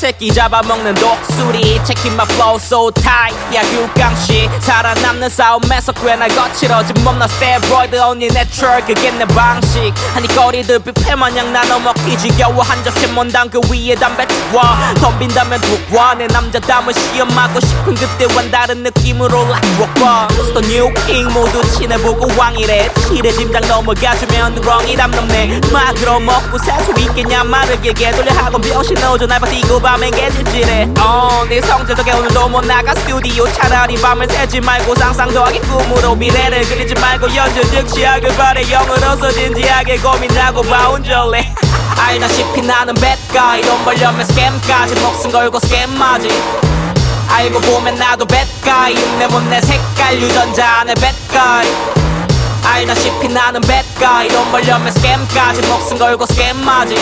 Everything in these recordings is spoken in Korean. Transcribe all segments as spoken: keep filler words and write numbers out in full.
새끼 잡아먹는 독수리 Checking my flow so tight 야 육강씨 살아남는 싸움에서 꽤나 거칠어진 몸나 스테로이드 only natural 그게 내 방식 아니 거리들 뷔페마냥 나눠 먹기 지겨워 한 접시 mon당 그 위에 담배 투워 덤빈다면 두워 내 남자담은 시험하고 싶은 그때와는 다른 느낌으로 like rock Who's the new king 모두 친해보고 왕이래 칠의 짐작 넘어가주면 렁이 담넘네 막으로 먹고 살 수 있겠냐 말을 길게 돌려 학원 병신 오전 알바 뛰고 밤엔 개질질해 어, 네 성질 덕에 오늘도 못 나가 스튜디오 차라리 밤을 새지 말고 상상 더하기 꿈으로 미래를 그리지 말고 현재 즉시하길 바래 영으로서 진지하게 고민하고 봐온 줄래 알다시피 나는 bad guy 돈 벌려면 스캠까지 목숨 걸고 스캠하지 알고 보면 나도 bad guy 내 몸 내 색깔 유전자 내 bad guy 알다시피 나는 bad guy 돈 벌려면 스캠까지 목숨 걸고 스캠하지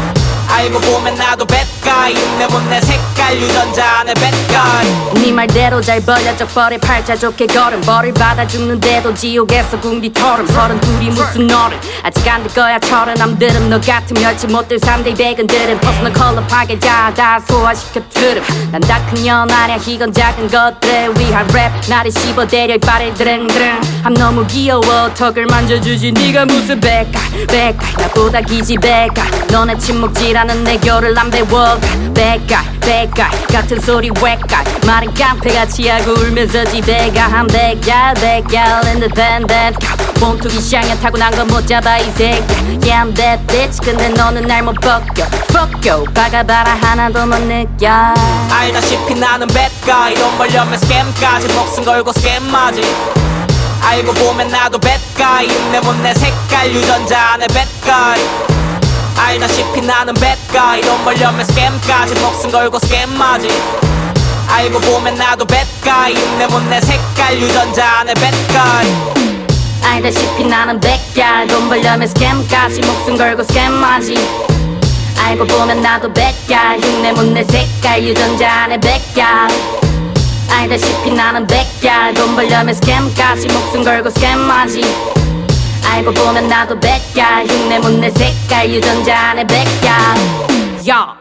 알고 보면 나도 bad guy 내 몸 내 색깔 유전자 내 bad guy 네 말대로 잘 벌려져 버릴 팔자 좋게 걸음 벌을 받아 죽는데도 지옥에서 궁디 털음 서른 둘이 무슨 너를 아직 안 될 거야 철은 남들은 너 같은 멸치 못들 삼대 백은들은 퍼스널 컬러 파괴자 다 소화시켜 트름 난 다 큰 년 아냐 이건 작은 것들을 위한 랩 나를 씹어대려 이빨을 드릉드릉 I'm 너무 귀여워 턱을 만져주지 네가 무슨 백갈 백갈 나보다 기지백갈 너네 침묵질하는 내 결을 안 배워가 백갈 백갈 같은 소리 왜깔 말은 깡패같이 하고 울면서 집에 가 한 백갈 백갈 independent 몸통이 샹야 타고난 건 못 잡아 이 새끼 Yeah I'm that bitch 근데 너는 날 못 벗겨 Fuck you 박아봐라 하나도 못 느껴 알다시피 나는 bad guy 돈 벌려면 스캠까지 목숨 걸고 스캠하지 알고 보면 나도 bad guy 내 몸 내 색깔 유전자 내 bad guy 알다시피 나는 bad guy 돈 벌려면 스캠까지 목숨 걸고 스캠하지 알고 보면 나도 bad guy 내 몸 내 색깔 유전자 내 bad guy 알다시피 나는 백갈 돈 벌려면 스캠까지 목숨 걸고 스캠하지 알고 보면 나도 백갈 흉내 못 내 색깔 유전자 내 백갈 알다시피 나는 백갈 돈 벌려면 스캠까지 목숨 걸고 스캠하지 알고 보면 나도 백갈 흉내 못 내 색깔 유전자 내 백갈 야